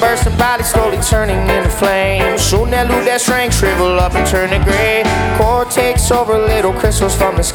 bursting body slowly turning into flames. Soon they'll lose their strength, shrivel up and turn to gray. Core takes over, little crystals from the sky